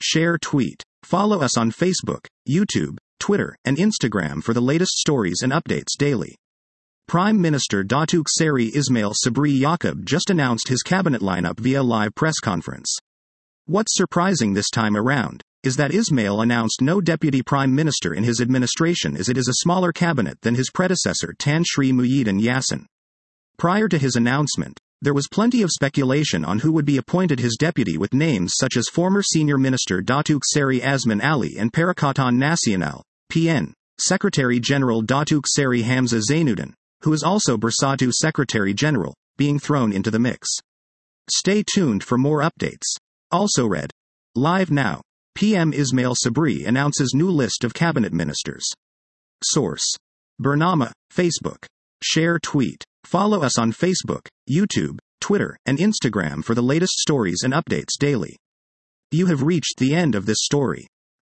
share, tweet. Follow us on Facebook, YouTube, Twitter, and Instagram for the latest stories and updates daily. Prime Minister Datuk Seri Ismail Sabri Yaakob just announced his cabinet lineup via live press conference. What's surprising this time around is that Ismail announced no deputy prime minister in his administration, as it is a smaller cabinet than his predecessor Tan Sri Muhyiddin Yassin. Prior to his announcement, there was plenty of speculation on who would be appointed his deputy, with names such as former Senior Minister Datuk Seri Azman Ali and Perikatan Nasional, PN, Secretary General Datuk Seri Hamzah Zainuddin, who is also Bersatu Secretary General, being thrown into the mix. Stay tuned for more updates. Also read live now. PM Ismail Sabri announces new list of cabinet ministers. Source: Bernama, Facebook. Share, tweet. Follow us on Facebook, YouTube, Twitter, and Instagram for the latest stories and updates daily. You have reached the end of this story.